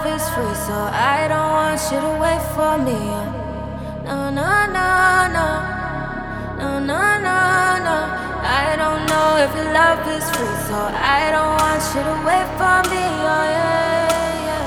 love is free, so I don't want you to wait for me. No, no, no, no, no, no, no, no. I don't know if your love is free, so I don't want you to wait for me. Oh yeah, yeah.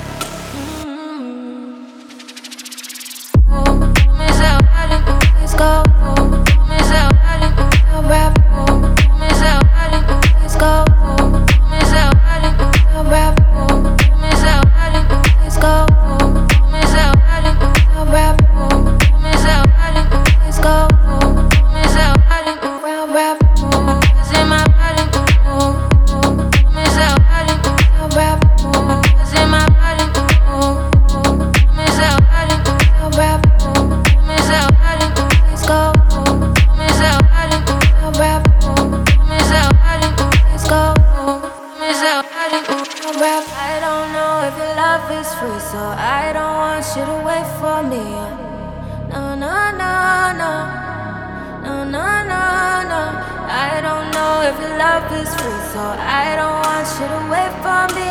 Miss out, let's go. Miss out, rap. Miss out, let's go. Miss out, rap. Miss out, let's go. Miss out, rap. Miss out, let's go. Miss out, rap. It's in my body. Miss out, rap. It's in my body. Miss out, rap. Miss out, let's go. Miss out, rap. Miss out, let's go. Miss out, rap. I don't know if your love is free, so I don't want you to wait for me. No, no, no, no, no, no, no, no. I don't know if your love is free, so I don't want you to wait for me.